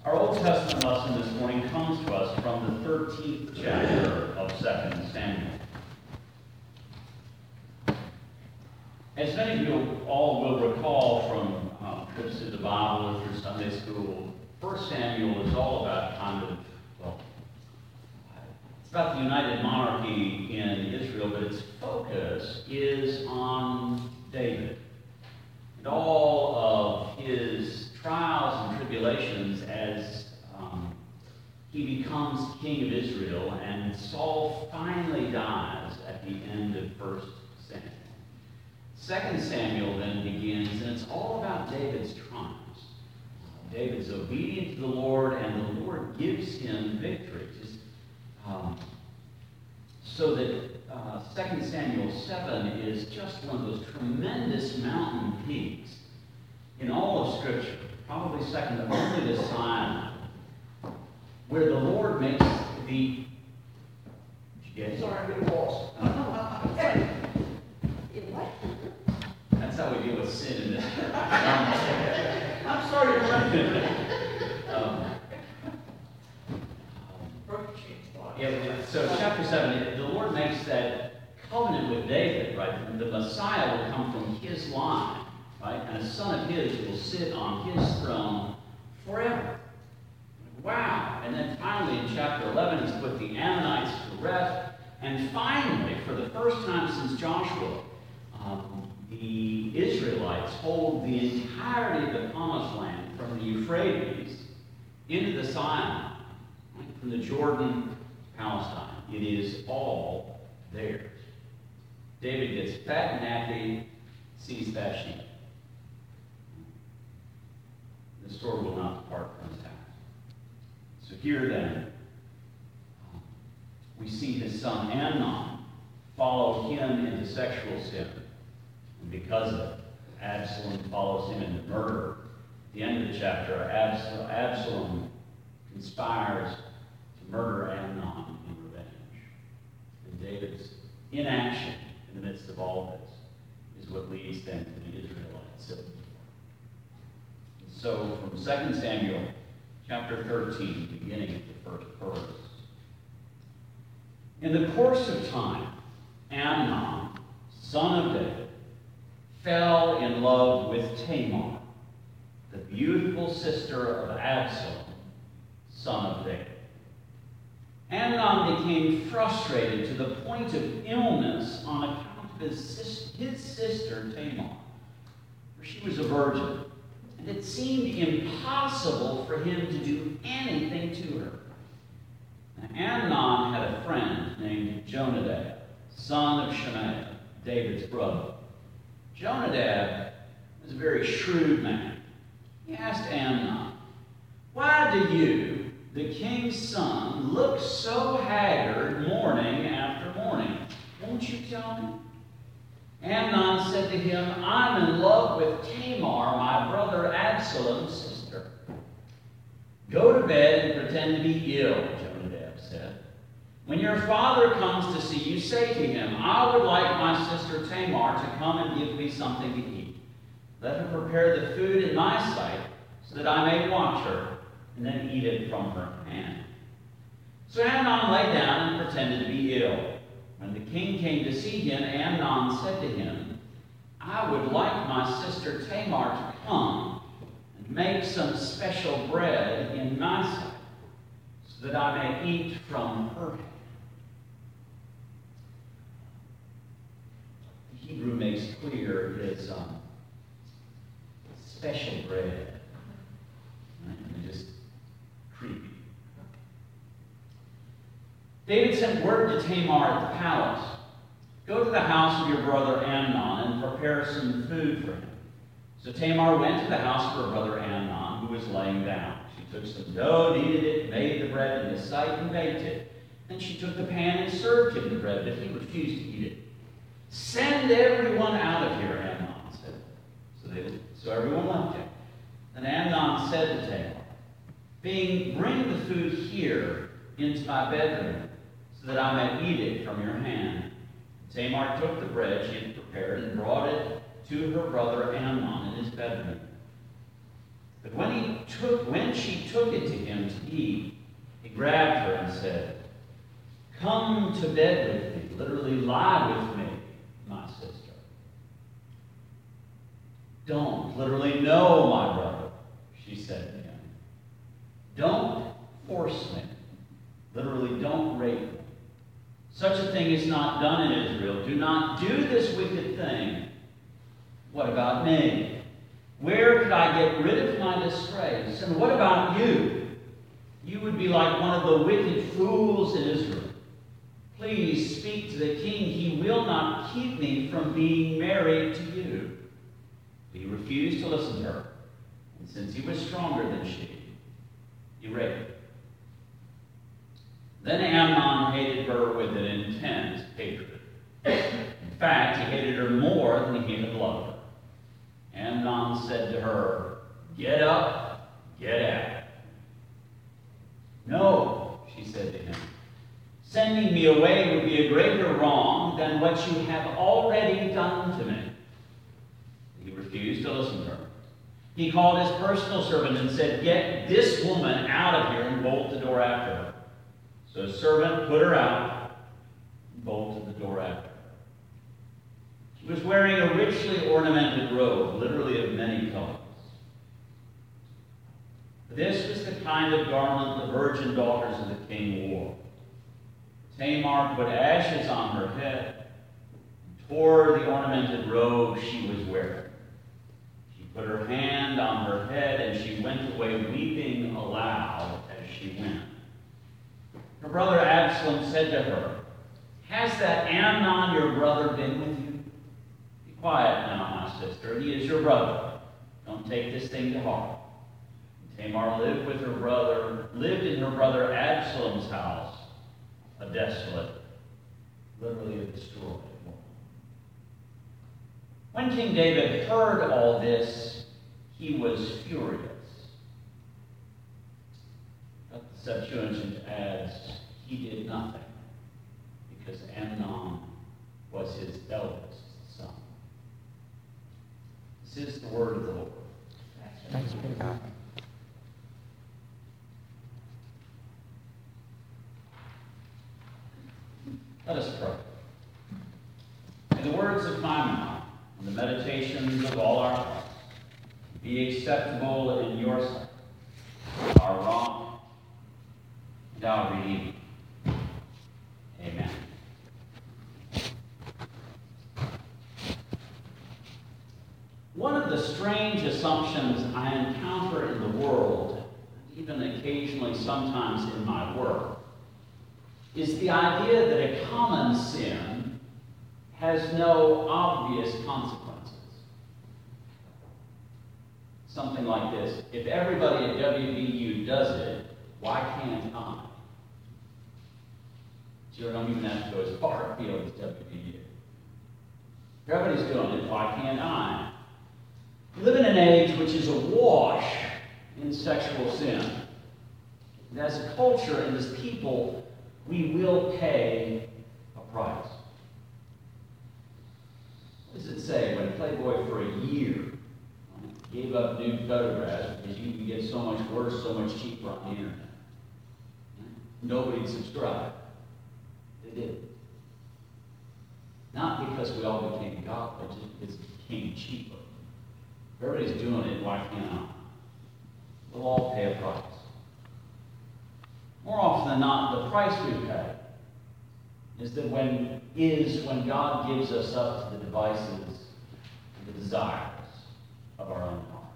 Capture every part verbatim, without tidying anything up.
Our Old Testament lesson this morning comes to us from the thirteenth chapter of Second Samuel. As many of you all will recall from uh, trips through the Bible or through Sunday school, First Samuel is all about kind of, well, it's about the united monarchy in Israel, but its focus is on David and all of his trials and tribulations as um, he becomes king of Israel, and Saul finally dies at the end of First Samuel. Second Samuel then begins, and it's all about David's triumphs. David's obedient to the Lord, and the Lord gives him victory. Just, um, so that uh, Second Samuel seven is just one of those tremendous mountain peaks in all of Scripture, probably second only to Sinai, where the Lord makes the... Did you get it? Sorry, I'm lost. That's how we deal with sin in this church. I'm sorry to run you. um, yeah, so chapter seven, the Lord makes that covenant with David, right? The Messiah will come from his line, right? And a son of his will sit on his throne forever. Wow. And then finally in chapter eleven, he's put the Ammonites to rest. And finally, for the first time since Joshua, um, the Israelites hold the entirety of the promised land from the Euphrates into the Sinai, right? From the Jordan to Palestine. It is all theirs. David gets fat and happy, sees that sheep. The sword will not depart from his house. So here then, we see his son Amnon follow him into sexual sin. And because of it, Absalom follows him into murder. At the end of the chapter, Absalom, Absalom conspires to murder Amnon in revenge. And David's inaction in the midst of all this is what leads them to the Israelite civil war. So from Second Samuel chapter thirteen, beginning at the first verse. In the course of time, Amnon, son of David, fell in love with Tamar, the beautiful sister of Absalom, son of David. Amnon became frustrated to the point of illness on account of his, sis- his sister Tamar, for she was a virgin, and it seemed impossible for him to do anything to her. Now, Amnon had a friend named Jonadab, son of Shemaiah, David's brother. Jonadab was a very shrewd man. He asked Amnon, "Why do you, the king's son, look so haggard morning after morning? Won't you tell me?" Amnon said to him, "I'm in love with Tamar, my brother Absalom's sister." "Go to bed and pretend to be ill," Jonadab said. "When your father comes to see you, say to him, 'I would like my sister Tamar to come and give me something to eat. Let her prepare the food in my sight so that I may watch her and then eat it from her hand.'" So Amnon lay down and pretended to be ill. When the king came to see him, Amnon said to him, "I would like my sister Tamar to come and make some special bread in my sight so that I may eat from her hand." The Hebrew makes clear his um, special bread. Right? And just creepy. David sent word to Tamar at the palace, "Go to the house of your brother Amnon and prepare some food for him." So Tamar went to the house of her brother Amnon, who was laying down. She took some dough, kneaded it, made the bread in his sight, and baked it. Then she took the pan and served him the bread, but he refused to eat it. "Send everyone out of here," Amnon said. So, they, so everyone left him. Then Amnon said to Tamar, "Being, bring the food here into my bedroom, so that I may eat it from your hand." Tamar took the bread she had prepared and brought it to her brother Amnon in his bedroom. But when he took, when she took it to him to eat, he grabbed her and said, "Come to bed with me," literally lie with me, my sister. "Don't," literally no, my brother, she said to him. "Don't force me," literally don't rape me. "Such a thing is not done in Israel. Do not do this wicked thing." What about me? Where could I get rid of my disgrace? And what about you? You would be like one of the wicked fools in Israel. Please speak to the king. He will not keep me from being married to you. He refused to listen to her. And since he was stronger than she, he raped her. Then Amnon hated her with an intense hatred. In fact, he hated her more than he had loved her. Amnon said to her, "Get up, get out." "No," she said to him. "Sending me away would be a greater wrong than what you have already done to me." He refused to listen to her. He called his personal servant and said, "Get this woman out of here," and bolt the door after her. So his servant put her out and bolted the door after her. She was wearing a richly ornamented robe, literally of many colors. This was the kind of garment the virgin daughters of the king wore. Tamar put ashes on her head and tore the ornamented robe she was wearing. She put her hand on her head and she went away weeping aloud as she went. Her brother Absalom said to her, "Has that Amnon your brother been with you? Be quiet now, my sister. He is your brother. Don't take this thing to heart." And Tamar lived with her brother, lived in her brother Absalom's house, a desolate, literally a destroyed woman. When King David heard all this, he was furious. But the Septuagint adds, he did nothing because Amnon was his eldest son. This is the word of the Lord. Thanks be to God. Let us pray. May the words of my mouth and the meditations of all our hearts be acceptable in your sight, our rock and our redeemer. Amen. One of the strange assumptions I encounter in the world, even occasionally sometimes in my work, is the idea that a common sin has no obvious consequences. Something like this: if everybody at W V U does it, why can't I? You don't even have to go as far afield as W V U. If everybody's doing it, why can't I? We live in an age which is awash in sexual sin. And as a culture and as people, we will pay a price. What does it say when Playboy for a year right, gave up nude photographs because you can get so much worse, so much cheaper on the internet? Nobody subscribed. They did. Not because we all became godly, just because it became cheaper. If everybody's doing it, why can't I? We'll all pay a price. More often than not, the price we pay is that when is when God gives us up to the devices and the desires of our own heart.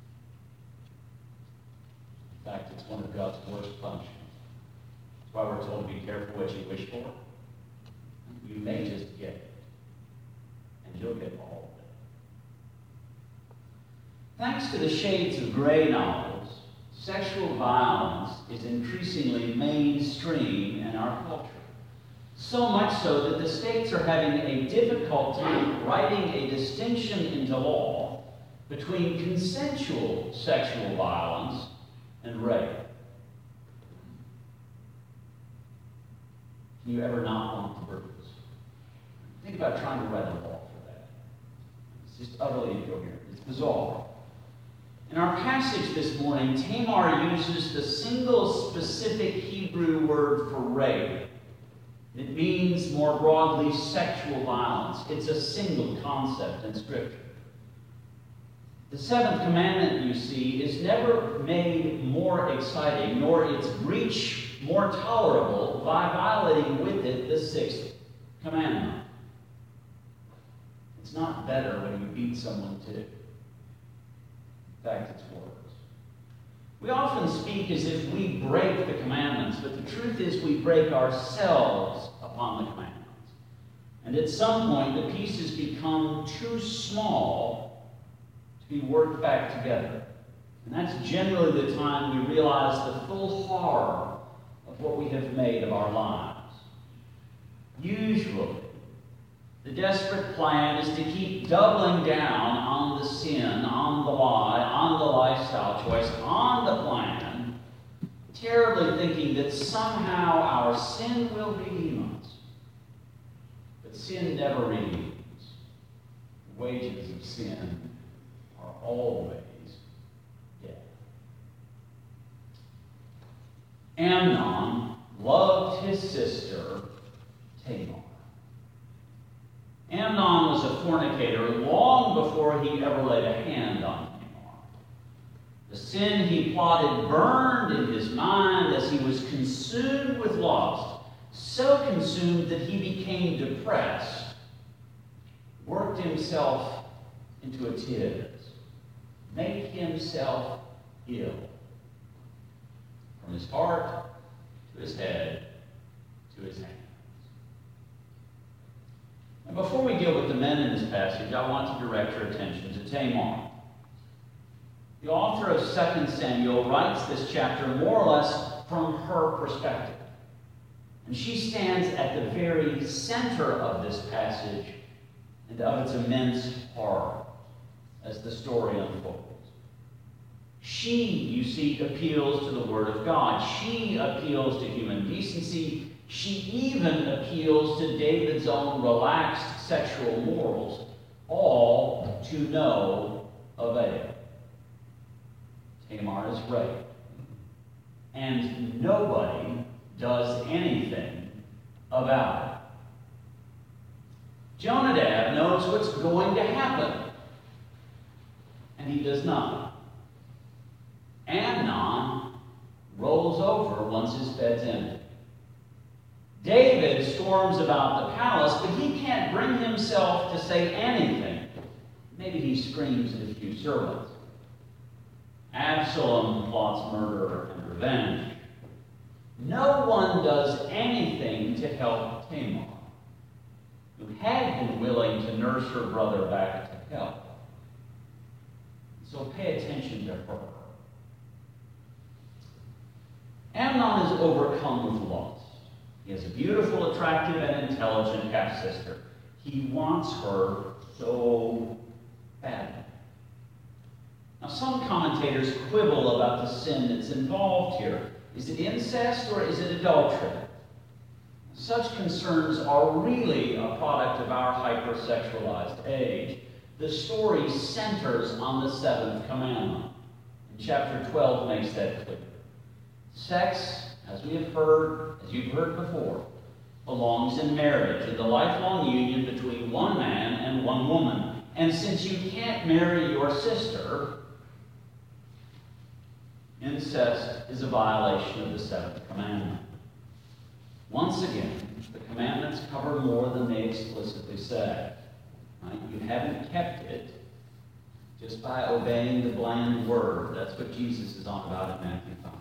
In fact, it's one of God's worst punishments. That's why we're told to be careful what you wish for. You may just get it, and you'll get all of it. Thanks to the shades of gray novels, sexual violence is increasingly mainstream in our culture. So much so that the states are having a difficult time writing a distinction into law between consensual sexual violence and rape. Can you ever not want the bruise? Think about trying to write a law for that. It's just utterly incoherent. It's bizarre. In our passage this morning, Tamar uses the single specific Hebrew word for rape. It means more broadly sexual violence. It's a single concept in Scripture. The seventh commandment, you see, is never made more exciting, nor its breach more tolerable by violating with it the sixth commandment. It's not better when you beat someone too. In fact, it's worse. We often speak as if we break the commandments, but the truth is we break ourselves upon the commandments. And at some point, the pieces become too small to be worked back together. And that's generally the time we realize the full horror of what we have made of our lives. Usually, the desperate plan is to keep doubling down on the sin, on the lie, on the lifestyle choice, on the plan, terribly thinking that somehow our sin will redeem us. But sin never redeems. The wages of sin are always death. Amnon loved his sister Tamar. Amnon was a fornicator long before he ever laid a hand on Tamar. The sin he plotted burned in his mind as he was consumed with lust, so consumed that he became depressed, worked himself into a tiz, made himself ill. From his heart to his head to his hands. And before we deal with the men in this passage, I want to direct your attention to Tamar. The author of Second Samuel writes this chapter more or less from her perspective. And she stands at the very center of this passage and of its immense horror as the story unfolds. She, you see, appeals to the Word of God. She appeals to human decency. She even appeals to David's own relaxed sexual morals, all to no avail. Tamar is raped, and nobody does anything about it. Jonadab knows what's going to happen, and he does not. Amnon rolls over once his bed's empty. David storms about the palace, but he can't bring himself to say anything. Maybe he screams at a few servants. Absalom plots murder and revenge. No one does anything to help Tamar, who had been willing to nurse her brother back to health. So pay attention to her. Amnon is overcome with lust. He has a beautiful, attractive, and intelligent half-sister. He wants her so badly. Now, some commentators quibble about the sin that's involved here. Is it incest or is it adultery? Such concerns are really a product of our hypersexualized age. The story centers on the seventh commandment. And chapter twelve makes that clear. Sex, as we have heard, as you've heard before, belongs in marriage, in the lifelong union between one man and one woman. And since you can't marry your sister, incest is a violation of the seventh commandment. Once again, the commandments cover more than they explicitly say. Right? You haven't kept it just by obeying the bland word. That's what Jesus is on about in Matthew five.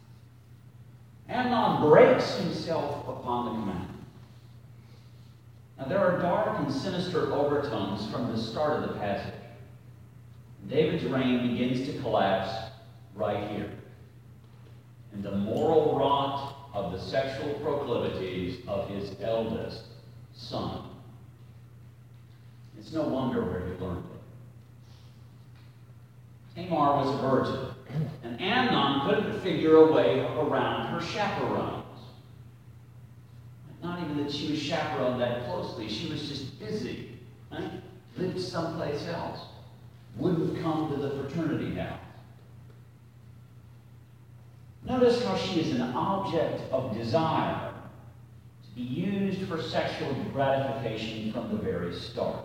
Amnon breaks himself upon the commandment. Now, there are dark and sinister overtones from the start of the passage. David's reign begins to collapse right here, in the moral rot of the sexual proclivities of his eldest son. It's no wonder where he learned it. Tamar was a virgin, and Amnon couldn't figure a way around her chaperones. Not even that she was chaperoned that closely. She was just busy. Right? Lived someplace else. Wouldn't come to the fraternity house. Notice how she is an object of desire to be used for sexual gratification from the very start.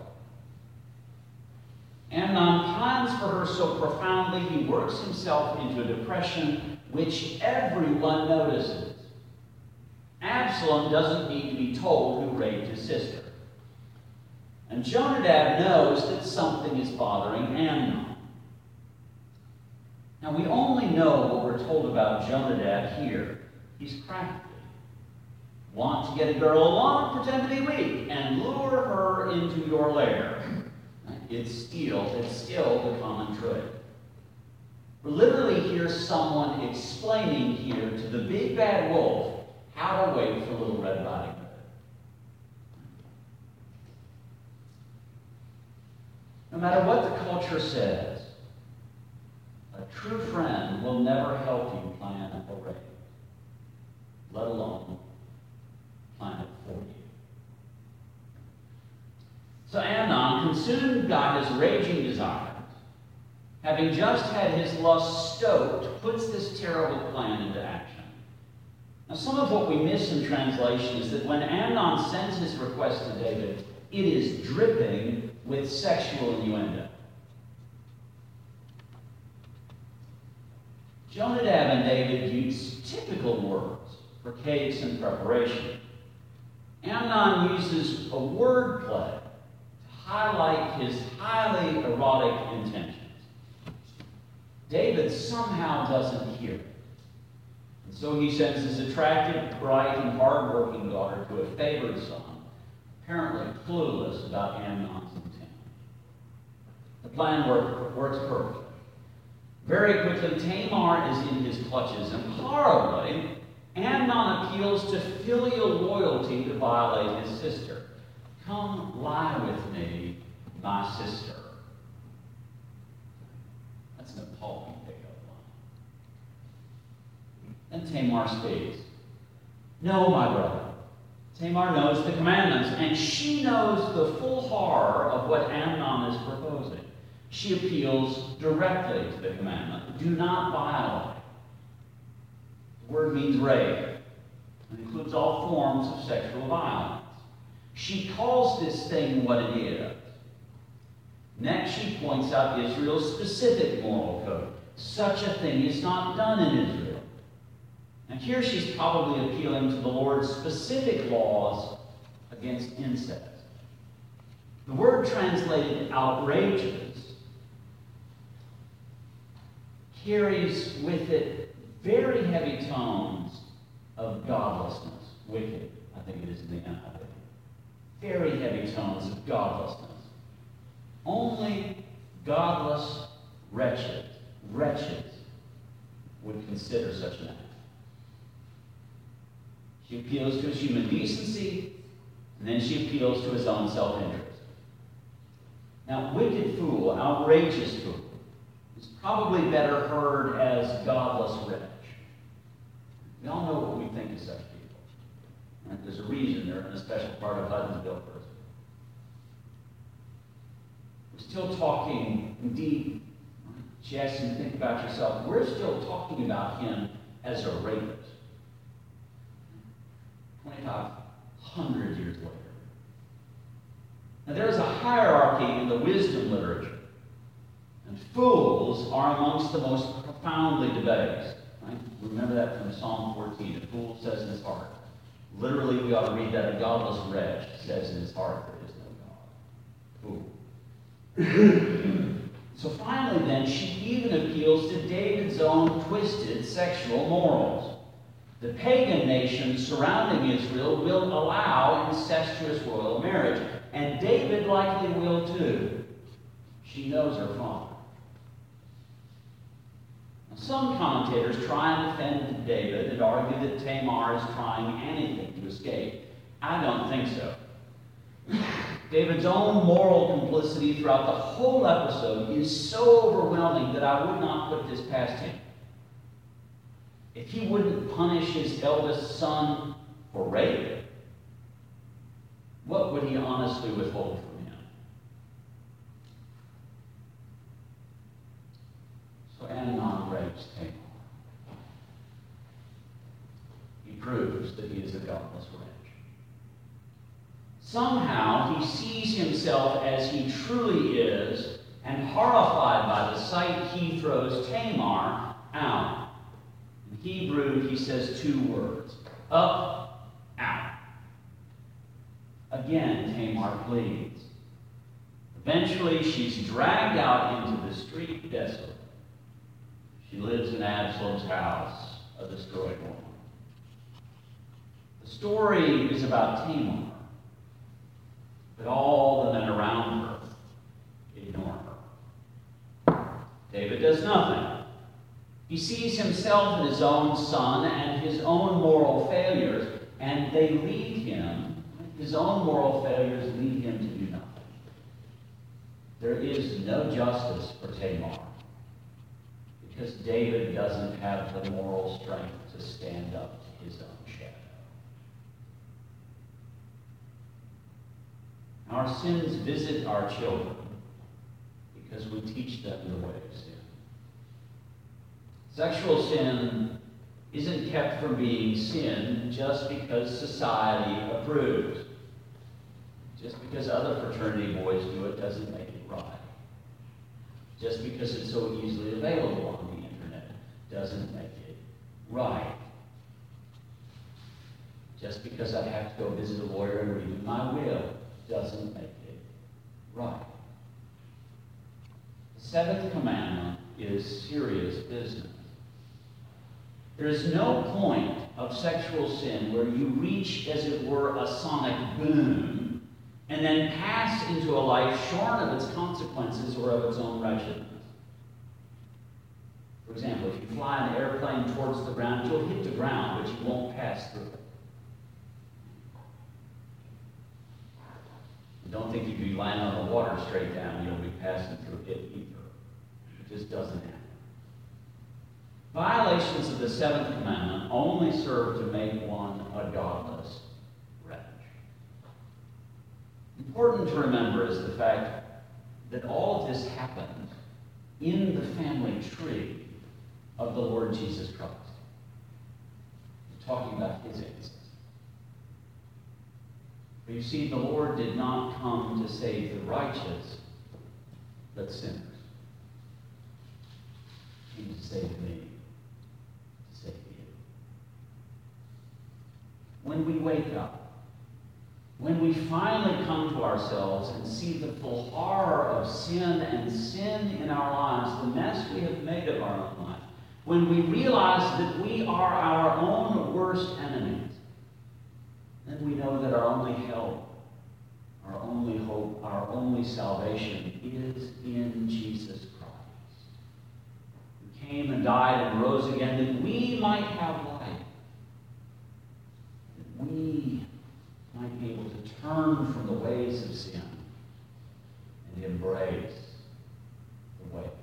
Amnon pines for her so profoundly he works himself into a depression which everyone notices. Absalom doesn't need to be told who raped his sister. And Jonadab knows that something is bothering Amnon. Now, we only know what we're told about Jonadab here. He's crafty. Want to get a girl along, pretend to be weak, and lure her into your lair. It's still, it's still the common trick. We literally hear someone explaining here to the big bad wolf how to wait for Little Red Riding Hood. No matter what the culture says, a true friend will never help you plan a rape, let alone plan it for you. So Amnon, consumed by his raging desires, having just had his lust stoked, puts this terrible plan into action. Now, some of what we miss in translation is that when Amnon sends his request to David, it is dripping with sexual innuendo. Jonadab and David use typical words for cakes and preparation. Amnon uses a word play to highlight his highly erotic intentions. David somehow doesn't hear it. And so he sends his attractive, bright, and hard-working daughter to a favored son, apparently clueless about Amnon's intent. The plan work, works perfectly. Very quickly, Tamar is in his clutches, and horribly, Amnon appeals to filial loyalty to violate his sister. Come lie with me, my sister. That's an appalling pickup line. Then Tamar speaks. No, my brother. Tamar knows the commandments, and she knows the full horror of what Amnon is proposing. She appeals directly to the commandment. Do not violate. The word means rape. It includes all forms of sexual violence. She calls this thing what it is. Next, she points out Israel's specific moral code. Such a thing is not done in Israel. And here she's probably appealing to the Lord's specific laws against incest. The word translated outrageous carries with it very heavy tones of godlessness, wicked, I think it is in the N I V. Very heavy tones of godlessness. Only godless wretched, wretches would consider such an act. She appeals to his human decency, and then she appeals to his own self-interest. Now, wicked fool, outrageous fool, is probably better heard as godless wretch. We all know what we think of such people. Right? There's a reason they're in a special part of Hudsonville prison. We're still talking, indeed, she asks him to think about yourself, we're still talking about him as a rapist. twenty-five hundred years later. Now there's a hierarchy in the wisdom literature. And fools are amongst the most profoundly debased. Right? Remember that from Psalm fourteen. A fool says in his heart. Literally, we ought to read that. A godless wretch says in his heart, there is no God. Fool. So finally, then, she even appeals to David's own twisted sexual morals. The pagan nations surrounding Israel will allow incestuous royal marriage, and David likely will too. She knows her father. Now, some commentators try and defend David and argue that Tamar is trying anything to escape. I don't think so. David's own moral complicity throughout the whole episode is so overwhelming that I would not put this past him. If he wouldn't punish his eldest son for rape, what would he honestly withhold from him? So Amnon rapes Tamar. proves that he is a godless wretch. Somehow he sees himself as he truly is, and horrified by the sight, he throws Tamar out. In Hebrew, he says two words: up, out. Again, Tamar pleads. Eventually, she's dragged out into the street desolate. She lives in Absalom's house, a destroyed woman. The story is about Tamar, but all the men around her ignore her. David does nothing. He sees himself in his own son and his own moral failures, and they lead him, his own moral failures lead him to do nothing. There is no justice for Tamar, because David doesn't have the moral strength to stand up to his own shadow. Our sins visit our children because we teach them the way of sin. Sexual sin isn't kept from being sin just because society approves. Just because other fraternity boys do it doesn't make it right. Just because it's so easily available on the internet doesn't make it right. Just because I have to go visit a lawyer and read my will doesn't make it right. The seventh commandment is serious business. There is no point of sexual sin where you reach, as it were, a sonic boom and then pass into a life shorn of its consequences or of its own wretchedness. For example, if you fly an airplane towards the ground, you'll hit the ground, but you won't pass through it. And don't think if you land on the water straight down, you'll be passing through it either. It just doesn't happen. Violations of the seventh commandment only serve to make one a godless wretch. Important to remember is the fact that all of this happened in the family tree of the Lord Jesus Christ. We're talking about his ancestors. But you see, the Lord did not come to save the righteous, but sinners. He came to save me. When we wake up, when we finally come to ourselves and see the full horror of sin and sin in our lives, the mess we have made of our own life, when we realize that we are our own worst enemies, then we know that our only help, our only hope, our only salvation is in Jesus Christ, who came and died and rose again that we might have life. We might be able to turn from the ways of sin and embrace the way of life.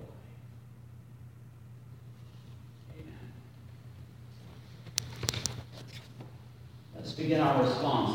Amen. Let's begin our response.